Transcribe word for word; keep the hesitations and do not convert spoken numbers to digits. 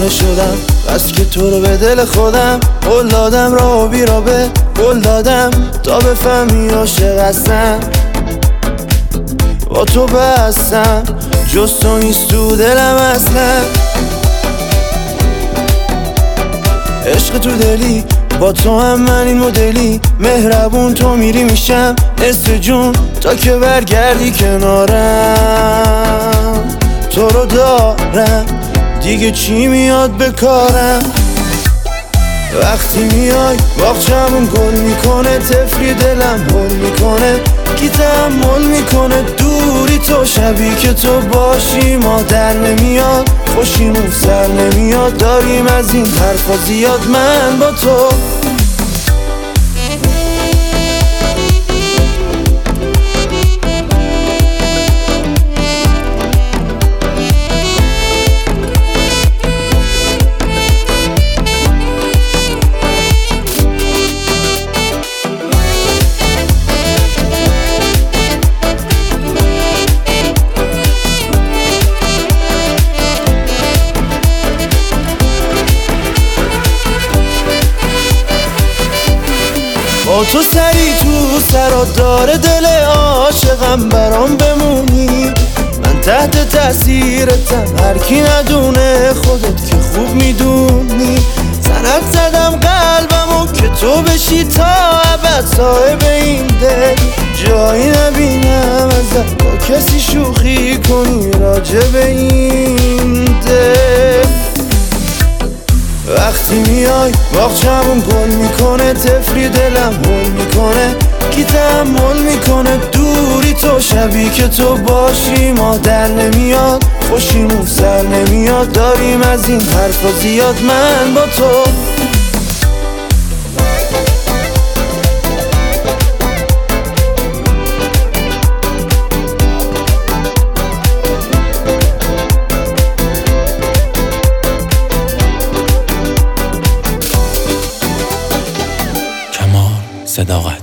دیوونه شدم، بس که تو رو به دل خودم قول دادم، راه و بیرابه قول دادم تا بفهمی عاشق هستم. با تو بستم جز تو نیست تو دلم اصلا. عشق تو دلی با تو هم من این مدلی، مهربون تو میری میشم نصف جون تا که برگردی کنارم. تو رو دارم دیگه چی میاد به کارم. وقتی میای باغچمون گل میکنه، طفلی دلم هل میکنه، کی تحمل میکنه دوری تو. شبی که تو باشی ما در نمیاد، خوشیمون سر نمیاد، داریم از این حرفا زیاد من با تو. با تو سری تو سرات داره دل عاشقم، برام بمونی من تحت تأثیرتم، هر کی ندونه خودت که خوب میدونی. سند زدم قلبمو که تو بشی تا ابد صاحب این دل، جایی نبینم ازت با کسی شوخی کنی راجع به این دل. وقتی میای باغچمون گل میکنه، طفلی دلم هل میکنه، کی تحمل میکنه دوری تو. شبی که تو باشی ما در نمیاد، خوشیمون سر نمیاد، داریم از این حرفا زیاد من با تو. صداقت